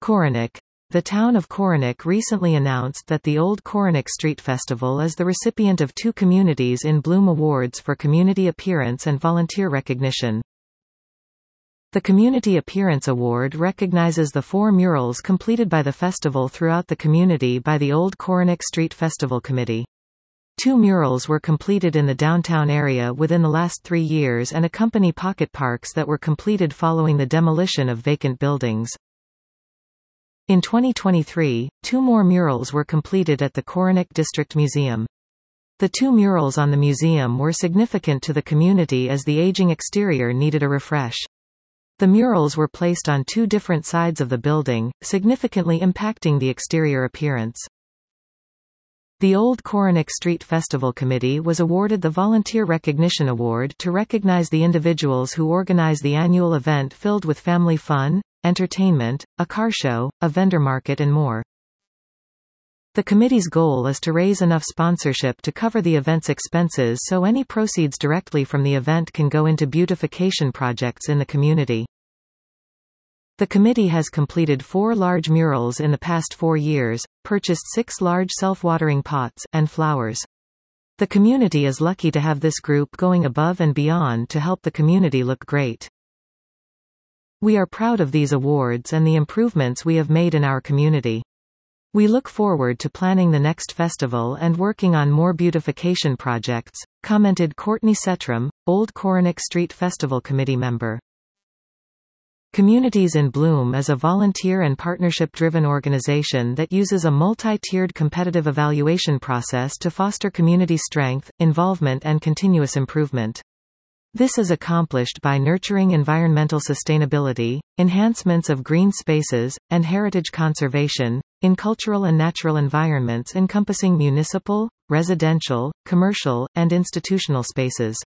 Koronic. The town of Koronic recently announced that the Old Koronic Street Festival is the recipient of 2 Communities in Bloom Awards for community appearance and volunteer recognition. The Community Appearance Award recognizes the 4 murals completed by the festival throughout the community by the Old Koronic Street Festival Committee. 2 murals were completed in the downtown area within the last 3 years and accompany pocket parks that were completed following the demolition of vacant buildings. In 2023, 2 more murals were completed at the Koronic District Museum. The 2 murals on the museum were significant to the community as the aging exterior needed a refresh. The murals were placed on 2 different sides of the building, significantly impacting the exterior appearance. The Old Koronic Street Festival Committee was awarded the Volunteer Recognition Award to recognize the individuals who organize the annual event filled with family fun, entertainment, a car show, a vendor market and more. The committee's goal is to raise enough sponsorship to cover the event's expenses so any proceeds directly from the event can go into beautification projects in the community. The committee has completed 4 large murals in the past 4 years, purchased 6 large self-watering pots, and flowers. The community is lucky to have this group going above and beyond to help the community look great. We are proud of these awards and the improvements we have made in our community. We look forward to planning the next festival and working on more beautification projects, commented Courtney Setram, Old Koronic Street Festival Committee member. Communities in Bloom is a volunteer and partnership-driven organization that uses a multi-tiered competitive evaluation process to foster community strength, involvement and continuous improvement. This is accomplished by nurturing environmental sustainability, enhancements of green spaces, and heritage conservation, in cultural and natural environments encompassing municipal, residential, commercial, and institutional spaces.